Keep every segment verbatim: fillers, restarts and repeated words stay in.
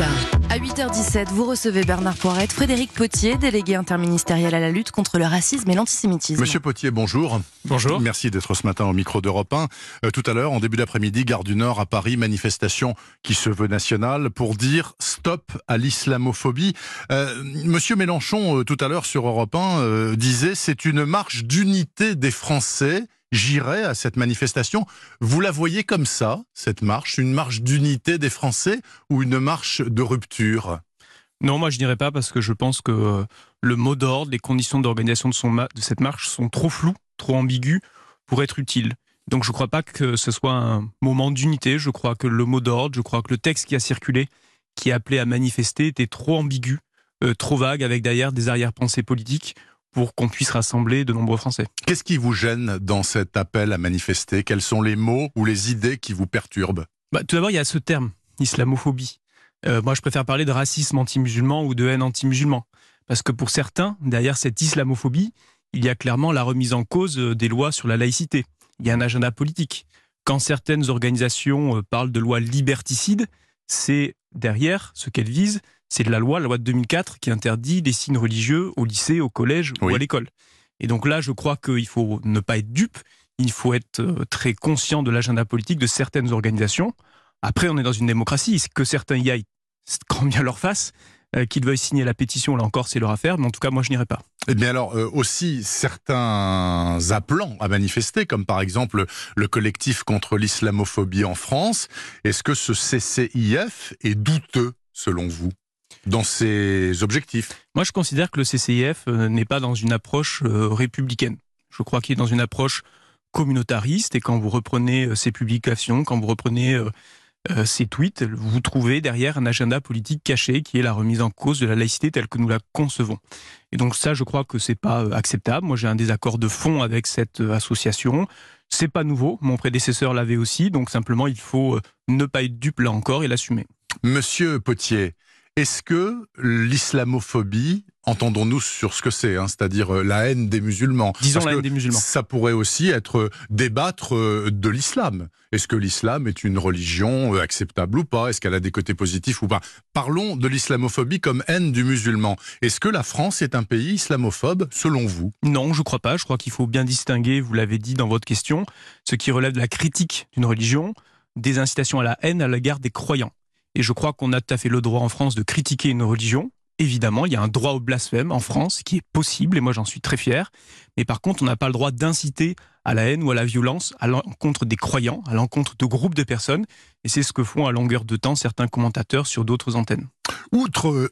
Matin. À huit heures dix-sept, vous recevez Bernard Poirette, Frédéric Potier, délégué interministériel à la lutte contre le racisme et l'antisémitisme. Monsieur Potier, bonjour. Bonjour. Merci d'être ce matin au micro d'Europe un. Euh, tout à l'heure, en début d'après-midi, Gare du Nord à Paris, manifestation qui se veut nationale pour dire stop à l'islamophobie. Euh, Monsieur Mélenchon, euh, tout à l'heure sur Europe un, euh, disait c'est une marche d'unité des Français. J'irai à cette manifestation. Vous la voyez comme ça, cette marche, une marche d'unité des Français ou une marche de rupture ? Non, moi je n'irai pas parce que je pense que euh, le mot d'ordre, les conditions d'organisation de, son ma- de cette marche sont trop floues, trop ambiguës pour être utiles. Donc je ne crois pas que ce soit un moment d'unité. Je crois que le mot d'ordre, je crois que le texte qui a circulé, qui est appelé à manifester, était trop ambigu, euh, trop vague, avec derrière des arrière-pensées politiques pour qu'on puisse rassembler de nombreux Français. Qu'est-ce qui vous gêne dans cet appel à manifester ? Quels sont les mots ou les idées qui vous perturbent ? Bah, tout d'abord, il y a ce terme, islamophobie. Euh, moi, je préfère parler de racisme anti-musulman ou de haine anti-musulman. Parce que pour certains, derrière cette islamophobie, il y a clairement la remise en cause des lois sur la laïcité. Il y a un agenda politique. Quand certaines organisations parlent de lois liberticides, c'est derrière ce qu'elles visent, c'est de la loi, la loi de deux mille quatre, qui interdit les signes religieux au lycée, au collège oui. ou à l'école. Et donc là, je crois qu'il faut ne pas être dupe, il faut être très conscient de l'agenda politique de certaines organisations. Après, on est dans une démocratie, que certains y aillent, quand bien leur face, euh, qu'ils veuillent signer la pétition, là encore, c'est leur affaire, mais en tout cas, moi, je n'irai pas. Eh bien alors, euh, aussi, certains appelants à manifester, comme par exemple le collectif contre l'islamophobie en France, est-ce que ce C C I F est douteux, selon vous, dans ses objectifs ? Moi, je considère que le C C I F euh, n'est pas dans une approche euh, républicaine. Je crois qu'il est dans une approche communautariste, et quand vous reprenez euh, ses publications, quand vous reprenez euh, euh, ses tweets, vous trouvez derrière un agenda politique caché qui est la remise en cause de la laïcité telle que nous la concevons. Et donc ça, je crois que c'est pas euh, acceptable. Moi, j'ai un désaccord de fond avec cette euh, association. C'est pas nouveau. Mon prédécesseur l'avait aussi. Donc simplement, il faut euh, ne pas être dupe là encore et l'assumer. Monsieur Potier, est-ce que l'islamophobie, entendons-nous sur ce que c'est, hein, c'est-à-dire euh, la haine des musulmans. Disons Parce la haine que des musulmans. Ça pourrait aussi être euh, débattre euh, de l'islam. Est-ce que l'islam est une religion euh, acceptable ou pas ? Est-ce qu'elle a des côtés positifs ou pas ? Parlons de l'islamophobie comme haine du musulman. Est-ce que la France est un pays islamophobe, selon vous ? Non, je ne crois pas. Je crois qu'il faut bien distinguer, vous l'avez dit dans votre question, ce qui relève de la critique d'une religion, des incitations à la haine à l'égard des croyants. Et je crois qu'on a tout à fait le droit en France de critiquer une religion. Évidemment, il y a un droit au blasphème en France qui est possible, et moi j'en suis très fier. Mais par contre, on n'a pas le droit d'inciter à la haine ou à la violence à l'encontre des croyants, à l'encontre de groupes de personnes. Et c'est ce que font à longueur de temps certains commentateurs sur d'autres antennes. Outre euh,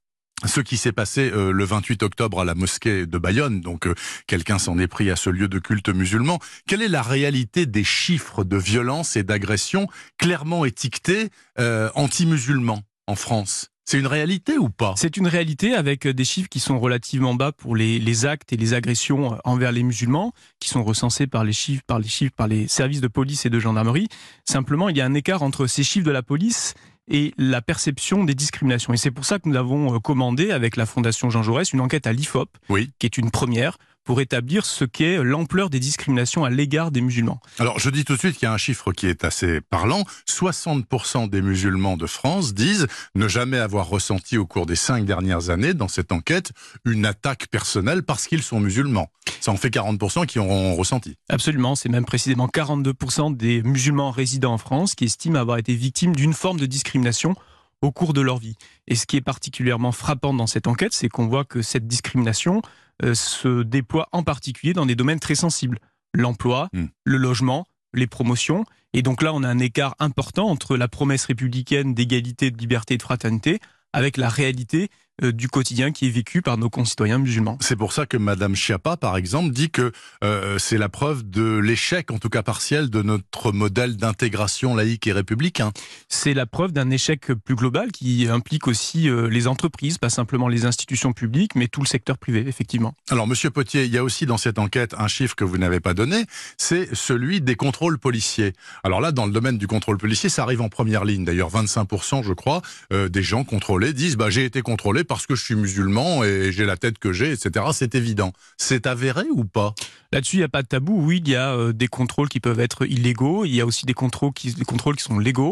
ce qui s'est passé euh, le vingt-huit octobre à la mosquée de Bayonne, donc euh, quelqu'un s'en est pris à ce lieu de culte musulman, quelle est la réalité des chiffres de violence et d'agression clairement étiquetés euh, anti-musulmans en France ? C'est une réalité ou pas ? C'est une réalité avec des chiffres qui sont relativement bas pour les, les actes et les agressions envers les musulmans, qui sont recensés par les chiffres, par les chiffres, par les services de police et de gendarmerie. Simplement, il y a un écart entre ces chiffres de la police et la perception des discriminations. Et c'est pour ça que nous avons commandé, avec la Fondation Jean Jaurès, une enquête à l'I F O P, oui. qui est une première, pour établir ce qu'est l'ampleur des discriminations à l'égard des musulmans. Alors, je dis tout de suite qu'il y a un chiffre qui est assez parlant. soixante pour cent des musulmans de France disent ne jamais avoir ressenti au cours des cinq dernières années, dans cette enquête, une attaque personnelle parce qu'ils sont musulmans. Ça en fait quarante pour cent qui ont ressenti. Absolument, c'est même précisément quarante-deux pour cent des musulmans résidant en France qui estiment avoir été victimes d'une forme de discrimination au cours de leur vie. Et ce qui est particulièrement frappant dans cette enquête, c'est qu'on voit que cette discrimination euh, se déploie en particulier dans des domaines très sensibles. L'emploi, mmh. le logement, les promotions. Et donc là, on a un écart important entre la promesse républicaine d'égalité, de liberté et de fraternité avec la réalité euh, du quotidien qui est vécu par nos concitoyens musulmans. C'est pour ça que Madame Schiappa, par exemple, dit que euh, c'est la preuve de l'échec, en tout cas partiel, de notre modèle d'intégration laïque et républicain. C'est la preuve d'un échec plus global qui implique aussi euh, les entreprises, pas simplement les institutions publiques, mais tout le secteur privé, effectivement. Alors, Monsieur Potier, il y a aussi dans cette enquête un chiffre que vous n'avez pas donné, c'est celui des contrôles policiers. Alors là, dans le domaine du contrôle policier, ça arrive en première ligne. D'ailleurs, vingt-cinq pour cent, je crois, euh, des gens contrôlés disent bah, « j'ai été contrôlé parce que je suis musulman et j'ai la tête que j'ai, et cetera » C'est évident. C'est avéré ou pas ? Là-dessus, il n'y a pas de tabou. Oui, il y a euh, des contrôles qui peuvent être illégaux. Il y a aussi des contrôles qui, des contrôles qui sont légaux.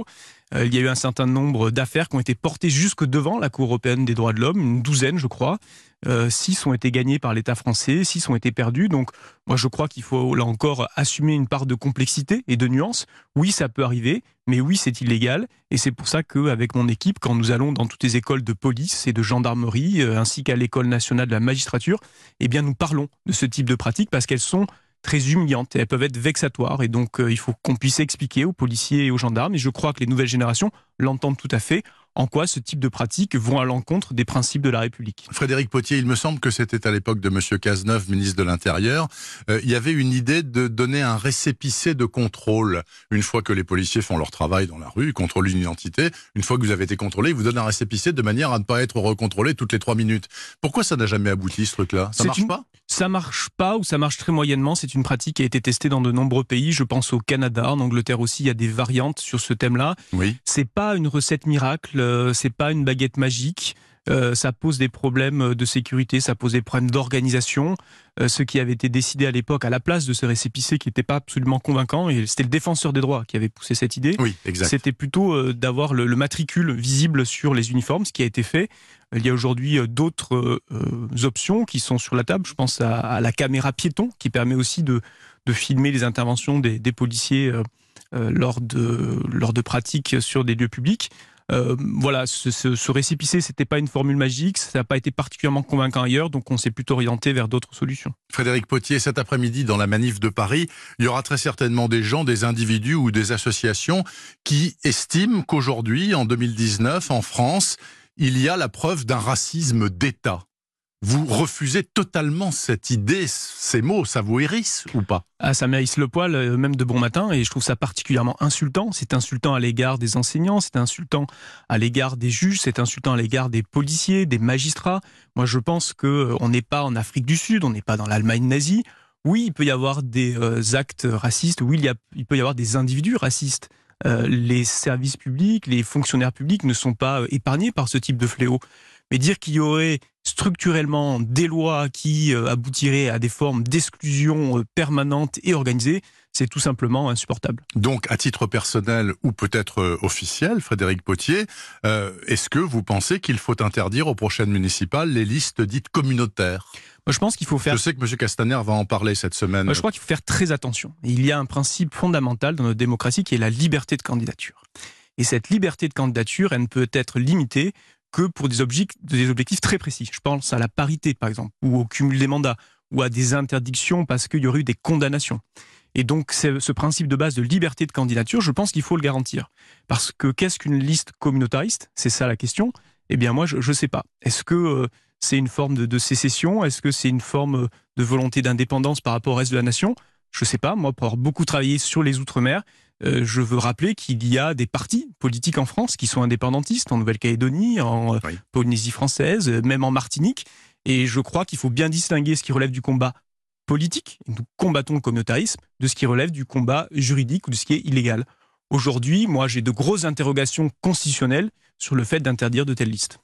Euh, il y a eu un certain nombre d'affaires qui ont été portées jusque devant la Cour européenne des droits de l'homme, une douzaine je crois. Euh, six ont été gagnés par l'État français, six ont été perdus. Donc moi je crois qu'il faut là encore assumer une part de complexité et de nuance. Oui, ça peut arriver, mais oui, c'est illégal. Et c'est pour ça qu'avec mon équipe, quand nous allons dans toutes les écoles de police et de gendarmerie, euh, ainsi qu'à l'École nationale de la magistrature, eh bien nous parlons de ce type de pratiques parce qu'elles sont très humiliantes et elles peuvent être vexatoires. Et donc euh, il faut qu'on puisse expliquer aux policiers et aux gendarmes, et je crois que les nouvelles générations l'entendent tout à fait, en quoi ce type de pratiques vont à l'encontre des principes de la République. Frédéric Pottier, il me semble que c'était à l'époque de M. Cazeneuve, ministre de l'Intérieur. Euh, il y avait une idée de donner un récépissé de contrôle. Une fois que les policiers font leur travail dans la rue, ils contrôlent une identité, une fois que vous avez été contrôlé, ils vous donnent un récépissé de manière à ne pas être recontrôlé toutes les trois minutes. Pourquoi ça n'a jamais abouti, ce truc-là? Ça marche une... pas? Ça marche pas, ou ça marche très moyennement. C'est une pratique qui a été testée dans de nombreux pays. Je pense au Canada, en Angleterre aussi, il y a des variantes sur ce thème-là. Oui. C'est pas une recette miracle, euh, c'est pas une baguette magique. Euh, ça pose des problèmes de sécurité, ça pose des problèmes d'organisation. Euh, ce qui avait été décidé à l'époque à la place de ce récépissé qui n'était pas absolument convaincant, et c'était le défenseur des droits qui avait poussé cette idée. Oui, exact. C'était plutôt euh, d'avoir le, le matricule visible sur les uniformes, ce qui a été fait. Il y a aujourd'hui euh, d'autres euh, options qui sont sur la table. Je pense à, à la caméra piéton qui permet aussi de, de filmer les interventions des, des policiers euh, euh, lors de, lors de pratiques sur des lieux publics. Euh, voilà, ce, ce, ce récépissé, c'était pas une formule magique, ça n'a pas été particulièrement convaincant ailleurs, donc on s'est plutôt orienté vers d'autres solutions. Frédéric Pottier, cet après-midi, dans la manif de Paris, il y aura très certainement des gens, des individus ou des associations qui estiment qu'aujourd'hui, en deux mille dix-neuf, en France, il y a la preuve d'un racisme d'État. Vous refusez totalement cette idée, ces mots, ça vous hérisse ou pas? Ah, ça m'hérisse le poil, euh, même de bon matin, et je trouve ça particulièrement insultant. C'est insultant à l'égard des enseignants, c'est insultant à l'égard des juges, c'est insultant à l'égard des policiers, des magistrats. Moi, je pense qu'on n'est pas en Afrique du Sud, on n'est pas dans l'Allemagne nazie. Oui, il peut y avoir des euh, actes racistes, oui, il, y a, il peut y avoir des individus racistes. Euh, les services publics, les fonctionnaires publics ne sont pas euh, épargnés par ce type de fléau. Mais dire qu'il y aurait structurellement des lois qui euh, aboutiraient à des formes d'exclusion euh, permanentes et organisées, c'est tout simplement insupportable. Donc, à titre personnel ou peut-être euh, officiel, Frédéric Pottier, euh, est-ce que vous pensez qu'il faut interdire aux prochaines municipales les listes dites communautaires? Moi, je pense qu'il faut faire... Je sais que M. Castaner va en parler cette semaine. Moi, je crois qu'il faut faire très attention. Il y a un principe fondamental dans notre démocratie qui est la liberté de candidature. Et cette liberté de candidature, elle ne peut être limitée que pour des objectifs, des objectifs très précis. Je pense à la parité, par exemple, ou au cumul des mandats, ou à des interdictions parce qu'il y aurait eu des condamnations. Et donc, ce principe de base de liberté de candidature, je pense qu'il faut le garantir. Parce que qu'est-ce qu'une liste communautariste? C'est ça la question. Eh bien, moi, je ne sais pas. Est-ce que euh, c'est une forme de, de sécession? Est-ce que c'est une forme de volonté d'indépendance par rapport au reste de la nation? Je ne sais pas. Moi, pour avoir beaucoup travaillé sur les Outre-mer, Euh, je veux rappeler qu'il y a des partis politiques en France qui sont indépendantistes, en Nouvelle-Calédonie, en euh, oui. Polynésie française, même en Martinique. Et je crois qu'il faut bien distinguer ce qui relève du combat politique, nous combattons le communautarisme, de ce qui relève du combat juridique ou de ce qui est illégal. Aujourd'hui, moi, j'ai de grosses interrogations constitutionnelles sur le fait d'interdire de telles listes.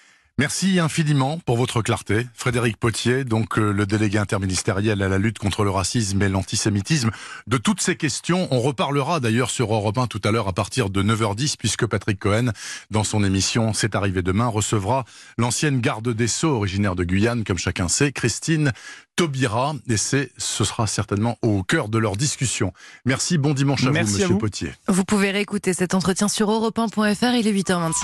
Merci infiniment pour votre clarté. Frédéric Pottier, donc euh, le délégué interministériel à la lutte contre le racisme et l'antisémitisme. De toutes ces questions, on reparlera d'ailleurs sur Europe un tout à l'heure à partir de neuf heures dix, puisque Patrick Cohen, dans son émission C'est arrivé demain, recevra l'ancienne garde des Sceaux, originaire de Guyane, comme chacun sait, Christine Taubira, et c'est, ce sera certainement au cœur de leur discussion. Merci, bon dimanche à Merci vous, à Monsieur vous. Pottier. Vous pouvez réécouter cet entretien sur europe un point f r, il est huit heures vingt-six.